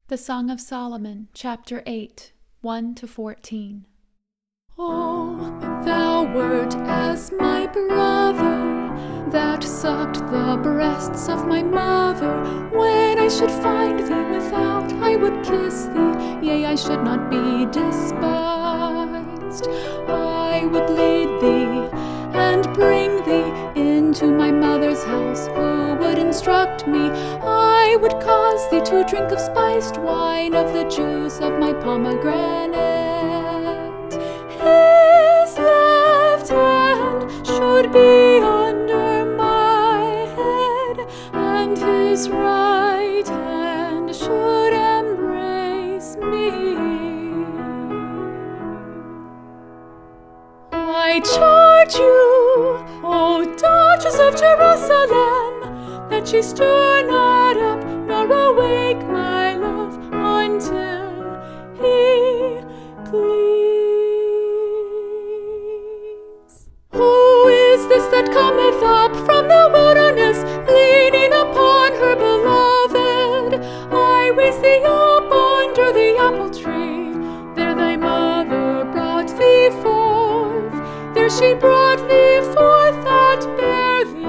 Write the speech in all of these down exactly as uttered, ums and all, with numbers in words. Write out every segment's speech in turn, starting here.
The Song of Solomon, chapter eight, one to fourteen. Oh, thou wert as my brother, that sucked the breasts of my mother. When I should find thee without, I would kiss thee, yea, I should not be despised. I would lead thee and bring thee into my mother's house, who would instruct me. I would cause thee to drink of spiced wine, of the juice of my pomegranate. His left hand should be under my head, and his right hand should embrace me. I charge you, O daughters of Jerusalem, that ye stir not up nor awake my love until he please. Who is this that cometh up from the wilderness, leaning upon her beloved? I raise thee up under the apple tree, there thy mother brought thee forth, there she brought thee forth that bare thee.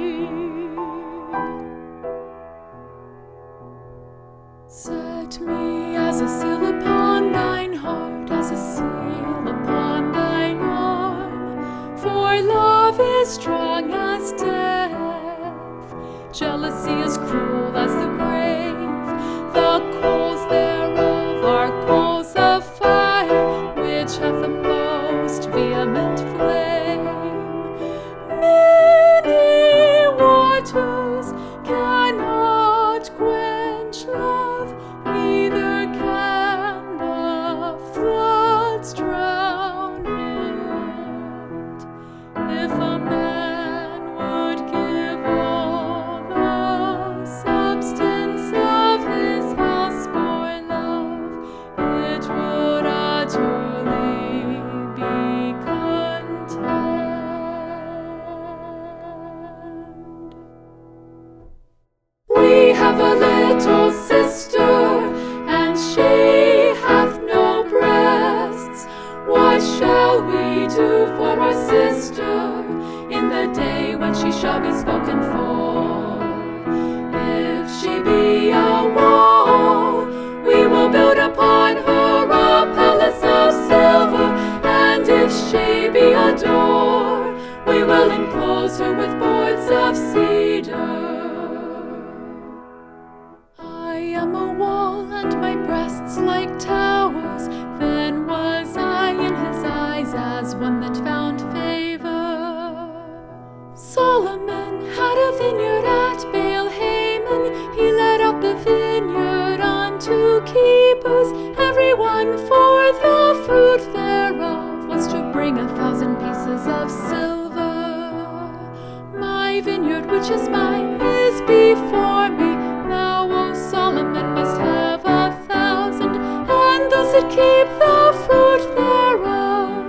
Set me as a seal upon thine heart, as a seal upon thine arm, for love is strong as death, jealousy is cruel as the grave. The coals thereof are coals of fire, which hath the most vehement flame. Many waters cannot quench love, neither can the floods drown it. If a man would give all the substance of his house for love, it would utterly be contemned. We have a little sister, and she hath no breasts. What shall we do for our sister in the day when she shall be spoken for? If she be a wall, we will build upon her a palace of silver, and if she be a door, we will enclose her with boards of cedar. I am a wall, and my breasts like towers. Then was I in his eyes as one that found favor. Solomon had a vineyard at Baal Haman. He let out the vineyard unto keepers, every one for the fruit thereof was to bring a thousand pieces of silver. My vineyard, which is mine, is before me. Thou, O Solomon, must have a thousand, and those that keep the fruit thereof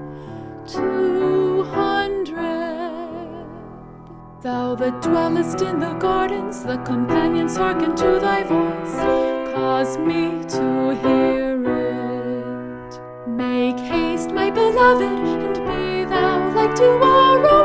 two hundred. Thou that dwellest in the gardens, the companions hearken to thy voice. Cause me to hear it. Make haste, my beloved, and be thou like to a rose.